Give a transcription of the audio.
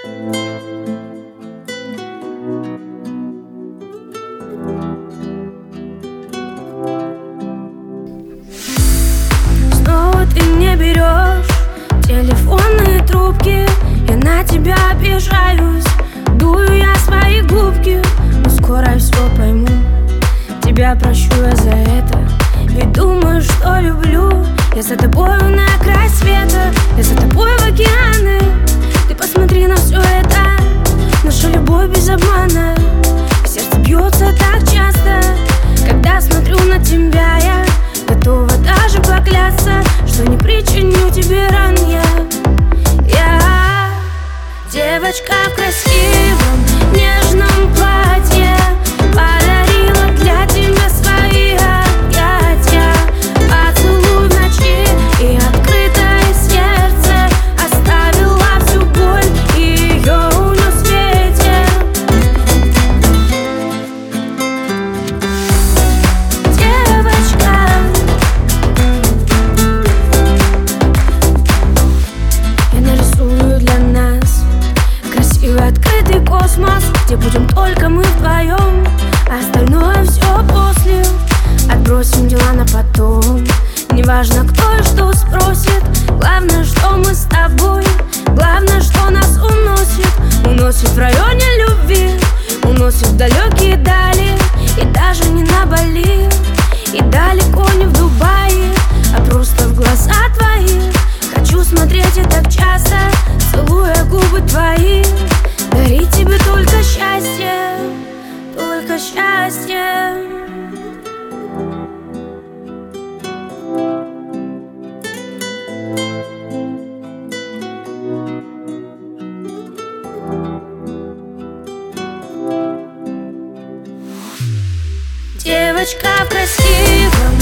Снова ты не берешь телефонные трубки. Я на тебя обижаюсь, дую я свои губки. Но скоро я все пойму, тебя прощу я за это. Ведь думаю, что люблю. Я за тобою на край света, я за тобой в океаны. Ты посмотри на все это, наша любовь без обмана. Сердце бьется так часто, когда смотрю на тебя. Я готова даже поклясться, что не причиню тебе ран. Я девочка в красивом нежном платье, подарила для тебя свои объятия. Поцелуй в ночи и открытое сердце, оставила всю боль и ее унес ветер. Девочка, я нарисую для нас красивый открытый космос, где будем только мы вдвоем, а остальное все после. Отбросим дела на потом, неважно кто и что спросит. Главное, что мы с тобой, главное, что нас уносит. Уносит в районе любви, уносит в далекие дали. И даже не на Бали, и далеко не в Дубае, а просто в глаза твои. Хочу смотреть и так часто, целуя губы твои. Дарить тебе только счастье, только счастье. Девочка в красивом